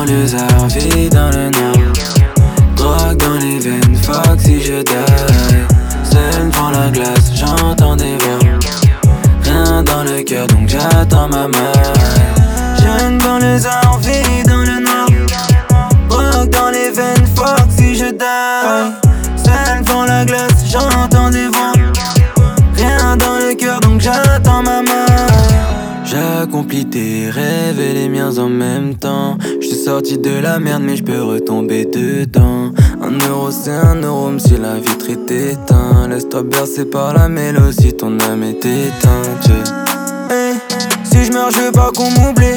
banlieusard, vie dans le nord. Drogue dans les veines, fuck si je die. Seul devant la glace, j'entends des voix. Rien dans le cœur donc j'attends ma maille. Jeune banlieusard, vie dans le nord. Drogue dans les veines, fuck si je die. Seul devant la glace, j'entends des voix. Rien dans le cœur donc j'attends ma maille. J'accomplis tes rêves et les miens en même temps. J'suis sorti de la merde mais j'peux retomber dedans. 1 euro c'est 1 euro même si la vitre est éteinte. Laisse-toi bercer par la mélodie, ton âme est éteinte. Hey, si j'meurs j'veux pas qu'on m'oublie.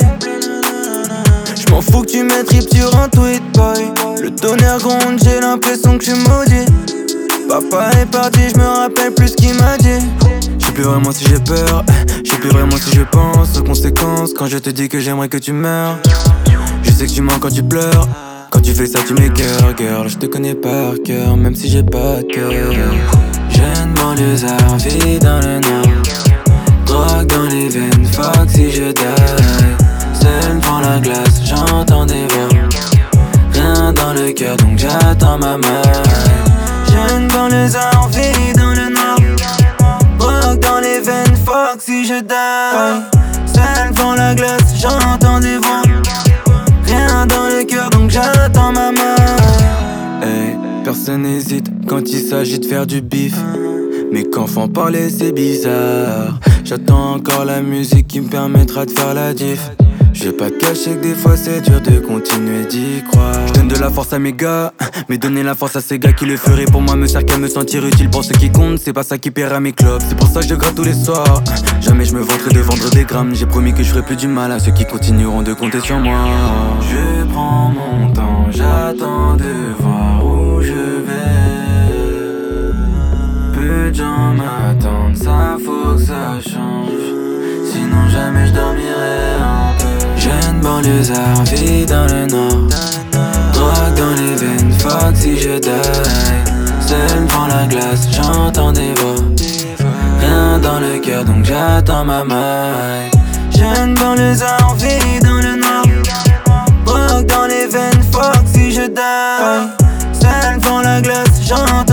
J'm'en fous que tu mettes rip sur un tweet boy. Le tonnerre gronde, j'ai l'impression que j'suis maudit. Papa est parti, j'me rappelle plus ce qu'il m'a dit. J'sais plus vraiment si j'ai peur, j'sais plus vraiment si je pense aux conséquences quand je te dis que j'aimerais que tu meurs. Je sais que tu mens quand tu pleures. Quand tu fais ça tu m'écœures, girl. Je te connais par cœur, même si j'ai pas de cœur. Jeune banlieusard, vie dans le nord. Drogue dans les veines, fuck si je die. Seul devant la glace, j'entends des voix. Rien dans le cœur donc j'attends ma maille. Jeune banlieusard, vie dans le nord. Drogue dans les veines, fuck si je die. Seul devant la glace, j'entends des voix. Rien dans le cœur donc j'attends ma main. Hey, personne n'hésite quand il s'agit de faire du bif. Mais quand faut en parler c'est bizarre. J'attends encore la musique qui me permettra de faire la diff. Je vais pas te cacher que des fois c'est dur de continuer d'y croire. Je donne de la force à mes gars, mais donner la force à ces gars qui le feraient pour moi me sert qu'à me sentir utile. Pour ce qui compte, c'est pas ça qui paiera mes clubs. C'est pour ça que je gratte tous les soirs. Jamais je me vanterai de vendre des grammes. J'ai promis que je ferai plus du mal à ceux qui continueront de compter sur moi. Je prends mon temps, j'attends de voir où je vais. Peu de gens m'attendent, ça faut que ça change. Sinon jamais je dormirai un peu. Jeune banlieusard, vie dans le nord. Drogue dans les veines, fuck si je die. Seul devant la glace, j'entends des voix. Rien dans le cœur donc j'attends ma maille. Jeune banlieusard, vie dans le nord. Drogue dans les veines, fuck si je die. Seul devant la glace, j'entends